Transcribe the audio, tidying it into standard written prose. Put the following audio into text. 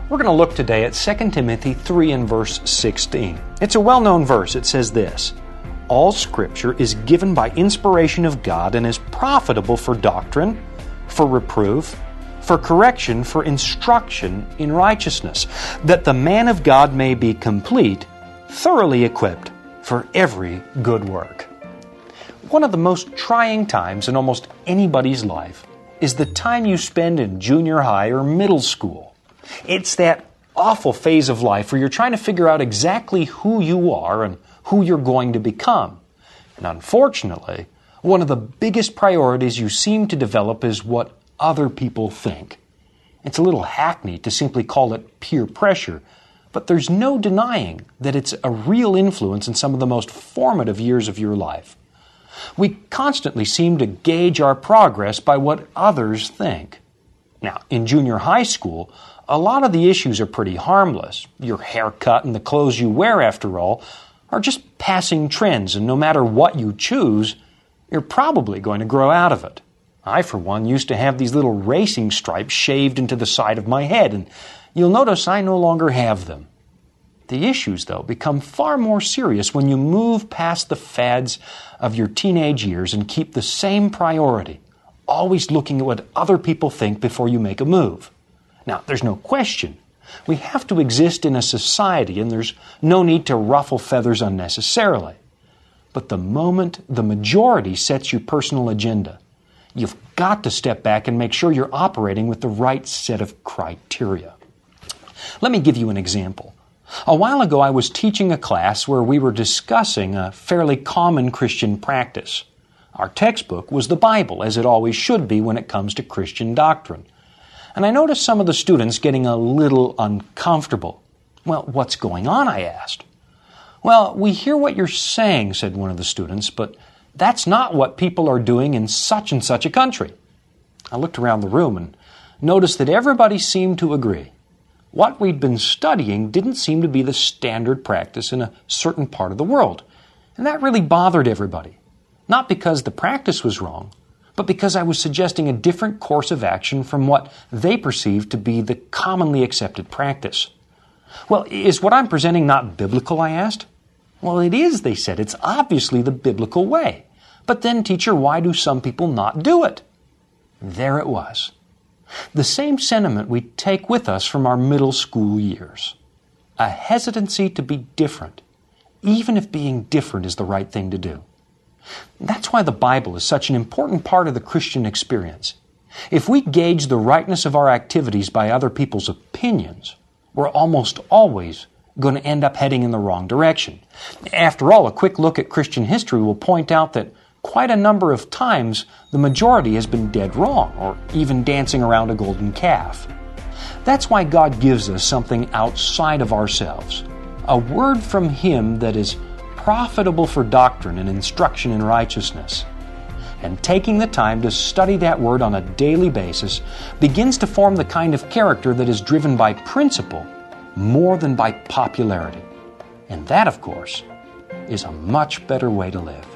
We're going to look today at 2 Timothy 3 and verse 16. It's a well-known verse. It says this, "All Scripture is given by inspiration of God and is profitable for doctrine, for reproof, for correction, for instruction in righteousness, that the man of God may be complete, thoroughly equipped for every good work." One of the most trying times in almost anybody's life is the time you spend in junior high or middle school. It's that awful phase of life where you're trying to figure out exactly who you are and who you're going to become. And unfortunately, one of the biggest priorities you seem to develop is what other people think. It's a little hackneyed to simply call it peer pressure, but there's no denying that it's a real influence in some of the most formative years of your life. We constantly seem to gauge our progress by what others think. Now, in junior high school, a lot of the issues are pretty harmless. Your haircut and the clothes you wear, after all, are just passing trends, and no matter what you choose, you're probably going to grow out of it. I, for one, used to have these little racing stripes shaved into the side of my head, and you'll notice I no longer have them. The issues, though, become far more serious when you move past the fads of your teenage years and keep the same priority, always looking at what other people think before you make a move. Now, there's no question. We have to exist in a society, and there's no need to ruffle feathers unnecessarily. But the moment the majority sets your personal agenda, you've got to step back and make sure you're operating with the right set of criteria. Let me give you an example. A while ago, I was teaching a class where we were discussing a fairly common Christian practice. Our textbook was the Bible, as it always should be when it comes to Christian doctrine. And I noticed some of the students getting a little uncomfortable. "Well, what's going on?" I asked. "Well, we hear what you're saying," said one of the students, "but that's not what people are doing in such and such a country." I looked around the room and noticed that everybody seemed to agree. What we'd been studying didn't seem to be the standard practice in a certain part of the world. And that really bothered everybody. Not because the practice was wrong, but because I was suggesting a different course of action from what they perceived to be the commonly accepted practice. "Well, is what I'm presenting not biblical?" I asked. "Well, it is," they said. "It's obviously the biblical way. But then, teacher, why do some people not do it?" There it was. The same sentiment we take with us from our middle school years. A hesitancy to be different, even if being different is the right thing to do. That's why the Bible is such an important part of the Christian experience. If we gauge the rightness of our activities by other people's opinions, we're almost always going to end up heading in the wrong direction. After all, a quick look at Christian history will point out that quite a number of times the majority has been dead wrong, or even dancing around a golden calf. That's why God gives us something outside of ourselves, a word from Him that is profitable for doctrine and instruction in righteousness. And taking the time to study that word on a daily basis begins to form the kind of character that is driven by principle more than by popularity. And that, of course, is a much better way to live.